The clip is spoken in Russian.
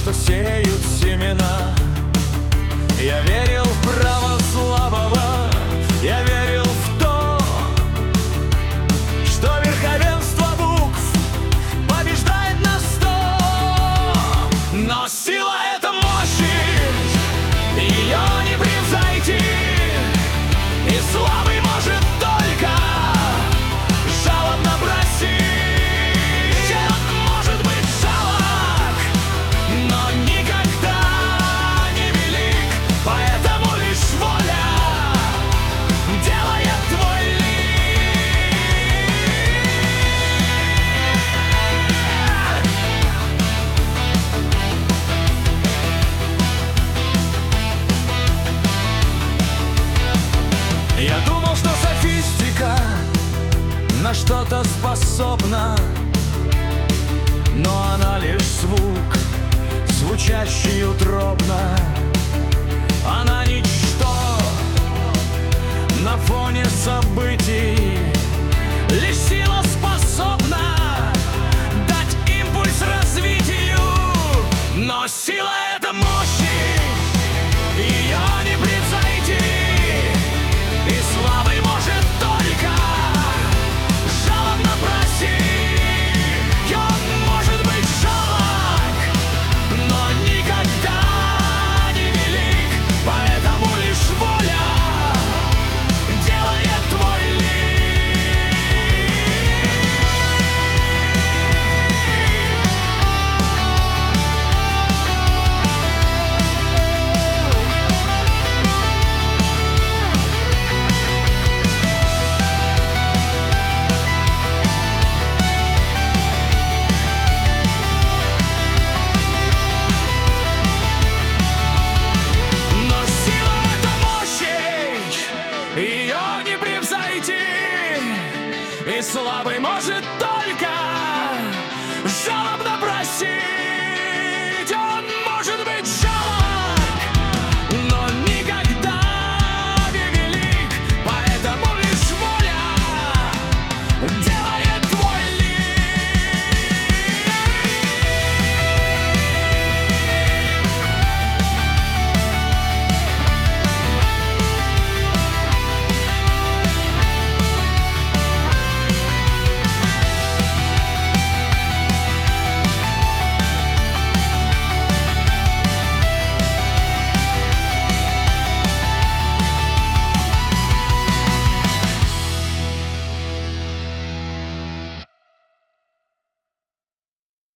что сеют семена. Я верил в право слабого, я верил в то, что верховенство букв побеждает на 100. Но сила — это мощь, ее не превзойти, и слабый может только жалобно просить. Он может быть жалок, но никогда не велик, поэтому лишь воля делает твой лик. Я думал, что софистика на что-то способна, но она лишь звук, звучащий утробно. Она ничто на фоне событий, лишь сила способна